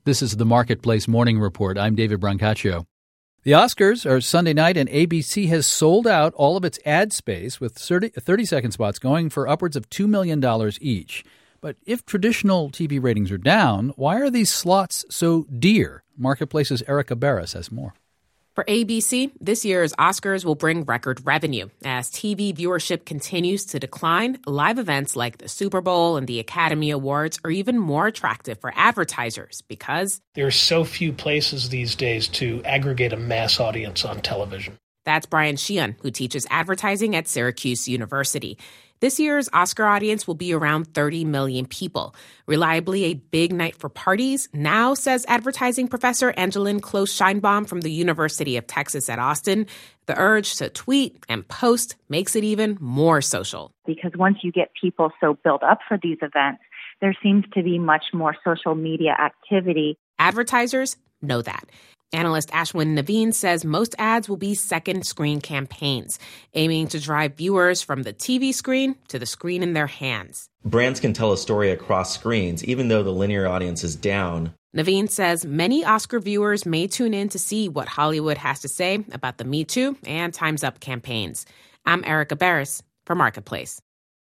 This is the Marketplace Morning Report. I'm David Brancaccio. The Oscars are Sunday night, and ABC has sold out all of its ad space with 30-second spots going for upwards of $2 million each. But if traditional TV ratings are down, why are these slots so dear? Marketplace's Erica Barris has more. For ABC, this year's Oscars will bring record revenue. As TV viewership continues to decline, live events like the Super Bowl and the Academy Awards are even more attractive for advertisers because there are so few places these days to aggregate a mass audience on television. That's Brian Sheehan, who teaches advertising at Syracuse University. This year's Oscar audience will be around 30 million people. Reliably a big night for parties now, says advertising professor Angeline Close-Scheinbaum from the University of Texas at Austin. The urge to tweet and post makes it even more social. Because once you get people so built up for these events, there seems to be much more social media activity. Advertisers know that. Analyst Ashwin Naveen says most ads will be second screen campaigns, aiming to drive viewers from the TV screen to the screen in their hands. Brands can tell a story across screens, even though the linear audience is down. Naveen says many Oscar viewers may tune in to see what Hollywood has to say about the Me Too and Time's Up campaigns. I'm Erica Barris for Marketplace.